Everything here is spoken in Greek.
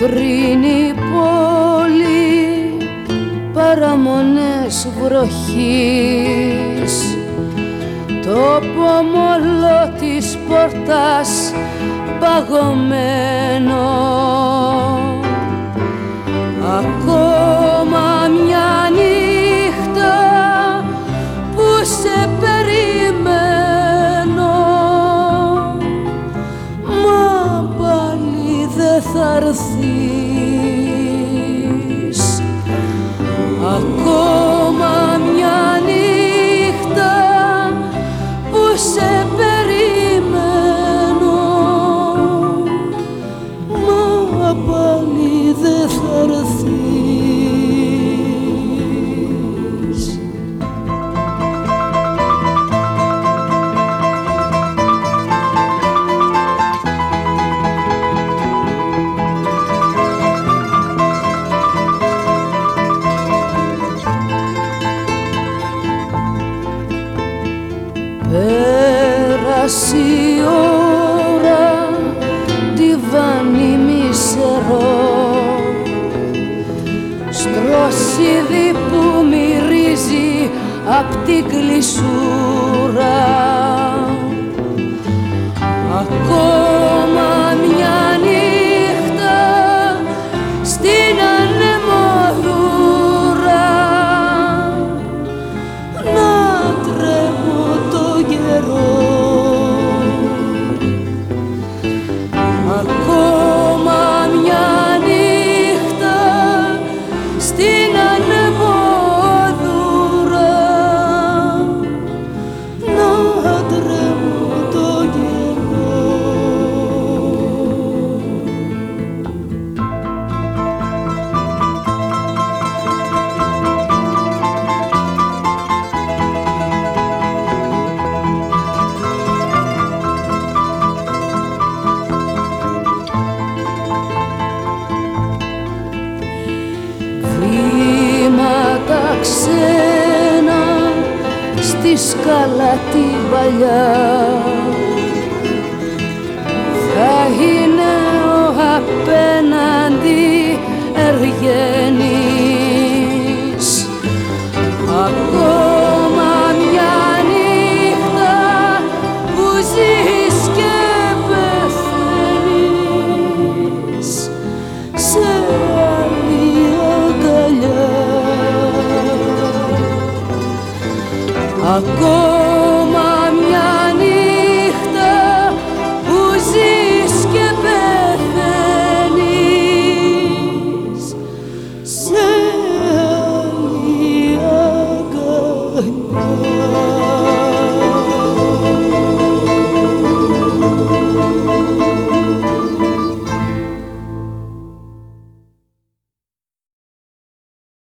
πριν η πόλη παραμονές βροχής, το πόμολο της πόρτας παγωμένο, ακόμα μια νύχτα που σε περιμένω, μα πάλι δεν θα έρθεις. Ακόμα μια νύχτα που σε περιμένω, μα πάλι δεν θα έρθεις. Πέρασε η ώρα, τιβάνι μισερό, στροσίδι που μυρίζει απ' την κλεισούρα. Ακόμα μια νύχτα στην ανεμοδούρα, να τρέμω το καιρό. Ακόμα μια νύχτα στην ανεμοδούρα, να τρέμω το καιρό. Βήματα ξένα στη σκάλα την παλιά, θα είναι ο απέναντι Εργένης. Ακόμα μια νύχτα που ζεις και πεθαίνεις σε άλλη αγκαλιά. Ακόμα